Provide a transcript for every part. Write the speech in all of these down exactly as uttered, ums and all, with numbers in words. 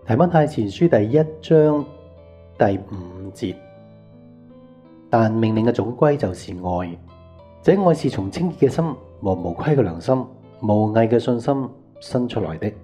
提摩太前書第一章第五節，但命令嘅總歸就是愛，這愛是從清潔嘅心和無虧嘅良心、無偽嘅信心生出來的。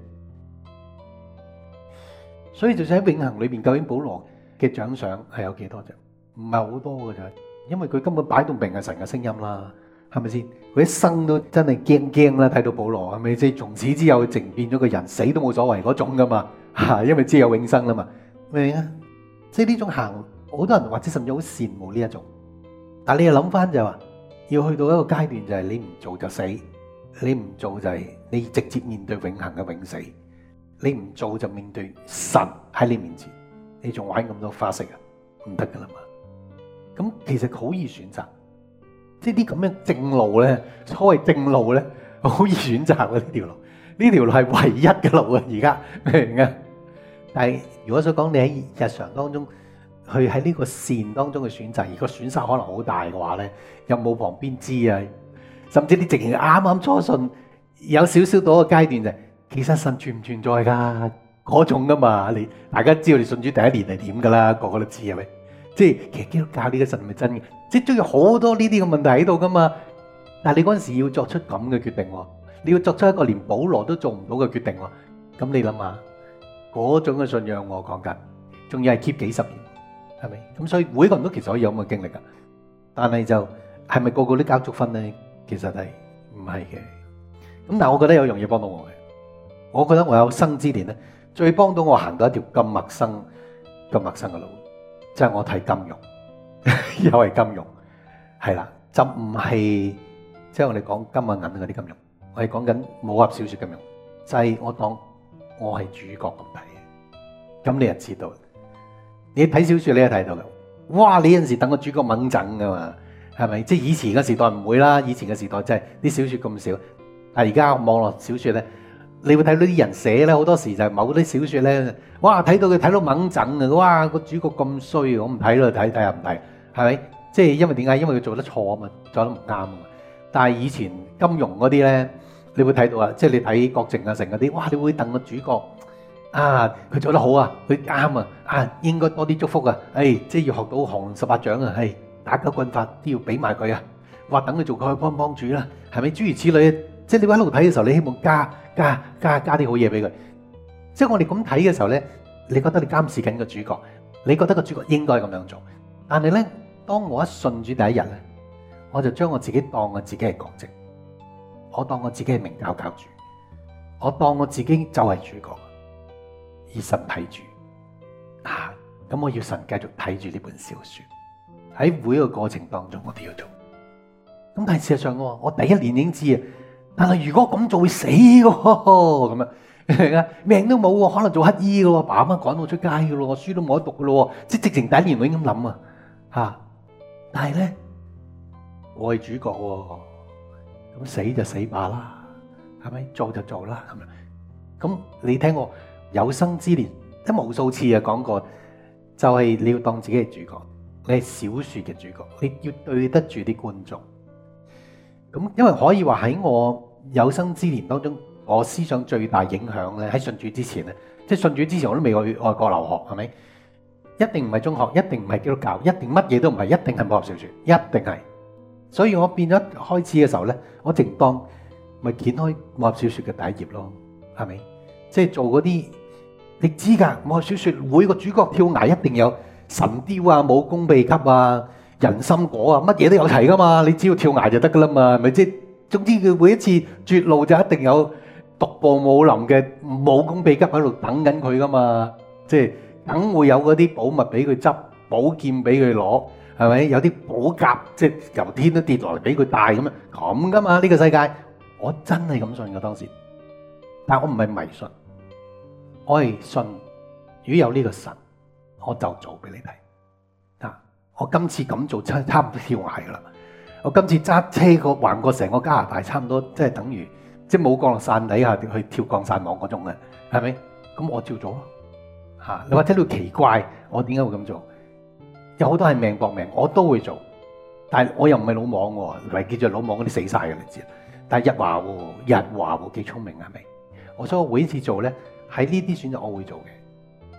所以就算喺永恆裏邊，究竟保羅嘅獎賞係有幾多啫？唔係好多嘅咋，因為佢根本擺到明係神嘅聲音啦，係咪先？佢一生都真係驚驚啦，睇到保羅係咪先？從此之後，淨變咗個人，死都冇所謂嗰種噶嘛嚇，因為知有永生啦嘛，明唔明啊？即係呢種行，好多人或者甚至好羨慕呢一種。但係你又諗翻就係話，要去到一個階段就係你唔做就死，你唔做就係你直接面對永恆嘅永死，你唔做就面對神喺你面前，你仲玩咁多花式啊？唔得噶啦嘛！咁其實好易選擇，即係啲咁樣正路咧，所謂正路咧，好易選擇嘅呢條路，呢條路係唯一嘅路啊！而家明唔明啊？但係如果想講你喺日常當中，去喺呢個線當中嘅選擇，而個損失可能好大嘅話咧，有冇旁邊知啊？甚至你直情啱啱初信，有少少到一個階段就係，其實神存唔存在㗎嗰種噶嘛？你大家知道你信主第一年係點㗎啦，個個都知係咪？即係其實基督教呢個神係咪真嘅？即係仲有好多呢啲嘅問題喺度㗎嘛。但係你嗰陣時要作出咁嘅決定喎，你要作出一個連保羅都做唔到嘅決定喎。咁你諗下嗰種嘅信仰我講緊，仲要係 keep 幾十年，係咪？咁所以每個人都其實可以有咁嘅經歷㗎。但係就係咪個個都交足分咧？其實係唔係嘅。咁但係我覺得有樣嘢幫到我嘅，我覺得我有生之年咧，最幫到我行到一條咁陌生、咁陌生嘅路。即係我睇金融，又係金融，係啦，就唔係即係我哋講金啊銀嗰啲金融，我係講緊武俠小說金融，就係、是、我當我係主角咁睇嘅。咁你就知道，你睇小說你就睇到嘅。哇！你有陣時等個主角猛整噶嘛，係咪？即係以前嘅時代唔會啦，以前嘅時代真係啲小說咁少，但係而家網絡小說咧。你會睇到啲人寫咧，好多時就係某啲小説咧，哇！睇到佢睇到猛整啊，哇！個主角咁衰，我唔睇啦，睇睇下唔睇，係咪？即係因為點解？因為佢做得錯啊嘛，做得唔啱啊嘛。但係以前金庸嗰啲咧，你會睇到啊，即係你睇郭靖啊成嗰啲，哇！你會戥個主角啊，佢做得好啊，佢啱啊，啊應該多啲祝福啊，誒，即係要學到降十八掌啊，係打九棍法都要俾埋佢啊，哇！等佢做佢幫幫主啦，係咪？諸如此類。即係你喺度睇嘅時候，你希望加加加加啲好嘢俾佢。即係我哋咁睇嘅時候咧，你覺得你監視緊個主角，你覺得個主角應該咁樣做。但係咧，當我一信主第一日咧，我就將我自己當我自己係國籍，我當我自己係明教教主，我當我自己就係主角，而神睇住啊。咁我要神繼續睇住呢本小說，喺每一個過程當中我都要做。咁但係事實上我我第一年已經知啊。但係如果咁做會死嘅喎，咁樣命都冇喎，可能做乞衣嘅喎，爸媽趕我出街嘅咯，書都冇得讀嘅咯，即係直情第一年我已經咁諗啊嚇。但係咧，我係主角喎，咁死就死罷啦，係咪？做就做啦，係咪？咁你聽我有生之年，即係無數次啊講過，就係你要當自己係主角，你係小説嘅主角，你要對得住啲觀眾。咁因為可以話喺我有生之年當中，我思想最大影響咧，喺信主之前咧，即係信主之前我都未去外國留學，係咪？一定唔係中學，一定唔係基督教，一定乜嘢都唔係，一定係武俠小説，一定係。所以我變咗開始嘅時候咧，我淨當咪掀開武俠小説嘅第一頁咯，係咪？即係做嗰啲你知㗎，武俠小説每個主角跳崖一定有神雕啊、武功秘笈啊、人參果啊，乜嘢都有齊㗎嘛，你只要跳崖就得㗎啦嘛，係咪？即係總之佢每一次絕路就一定有獨步武林嘅武功秘笈喺度等緊佢㗎嘛，即係梗會有嗰啲寶物俾佢執，寶劍俾佢攞，係咪？有啲寶甲即係由天都跌落嚟俾佢戴咁樣咁㗎嘛？呢個世界我真係咁信㗎當時，但係我唔係迷信，我係信如果有呢個神，我就做俾你睇。我今次咁做差差唔多跳崖噶啦！我今次揸車個橫過成個加拿大，差唔多即係等於即係冇降落傘底下去跳降傘網嗰種嘅，係咪？咁我照做咯嚇。你或者你會奇怪我點解會咁做？有好多係命搏命，我都會做，但係我又唔係魯莽喎，唔係叫做魯莽嗰啲死晒嘅你知。但係日華喎，日華喎幾聰明係咪？我所以我每一次做咧，喺呢啲選擇我會做嘅。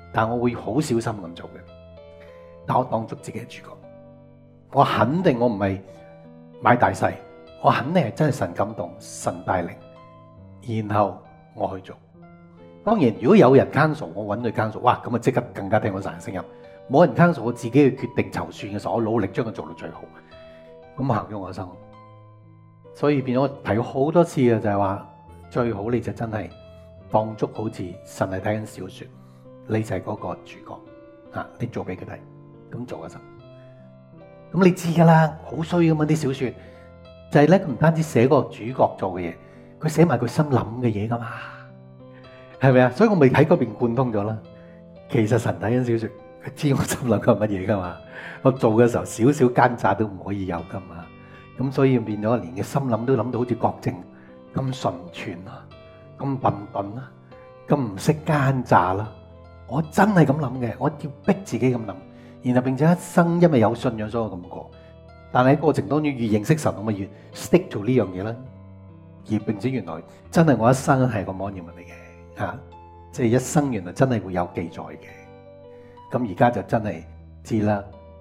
但我會好小心咁做嘅。但我當作自己係主角，我肯定我唔係買大細，我肯定係真係神感動、神帶領，然後我去做。當然，如果有人 cancel，我揾佢 cancel，哇，咁啊即刻更加聽到神嘅聲音。冇人 cancel，我自己去決定籌算嘅時候，我努力將佢做到最好，咁行咗我生。所以變咗我提過好多次嘅就係話，最好你就真係當足好似神係睇緊小說，你就係嗰個主角啊！你做俾佢睇，咁做一陣。咁你知噶啦，好衰咁嘛啲小說，就係咧唔單止寫個主角做嘅嘢，佢寫埋佢心諗嘅嘢噶嘛，係咪啊？所以我咪喺嗰邊貫通咗啦。其實神睇緊小說，佢知我心諗係乜嘢噶嘛。我做嘅時候少少奸詐都唔可以有噶嘛。咁所以變咗連嘅心諗都諗到好似郭靖咁純全啊，咁笨笨啊，咁唔識奸詐啦。我真係咁諗嘅，我要逼自己咁諗，然後並且一生因為有信仰所以我咁過。但係喺過程當中越認識神，我咪越 stick to 呢樣嘢啦。而並且原來真係我一生係個 monument 嚟嘅，嚇，即係一生原來真係會有記載嘅。咁而家就真係知啦。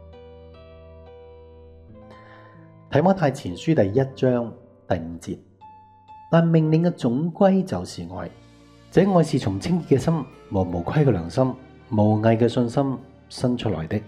提摩太前書第一章第五節，但命令嘅總歸就是愛，這愛是從清潔嘅心和無虧嘅良心、無偽嘅信心生出來的。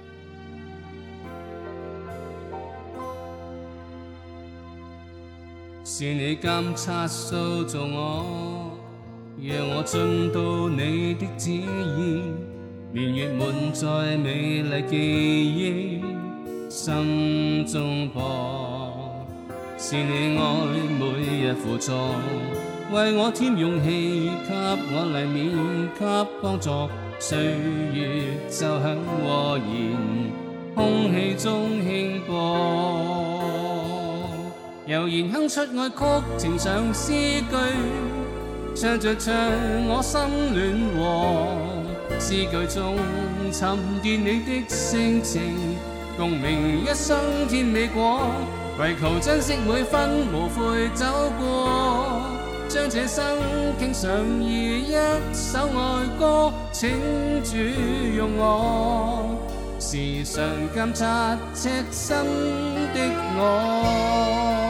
是你監察塑造我，讓我進到你的旨意，年月滿載美麗記憶心中播，是你愛每日輔助，為我添勇氣，給我黎面，給幫助。歲月就響和弦，空氣中輕播，悠然哼出愛曲，呈上詩句，唱着唱我心暖和，詩句中沉澱你的性情。共鳴一生甜美果，為求珍惜每分無悔走過，將這生傾上以一首愛歌，請主用我，時常監察赤心的我。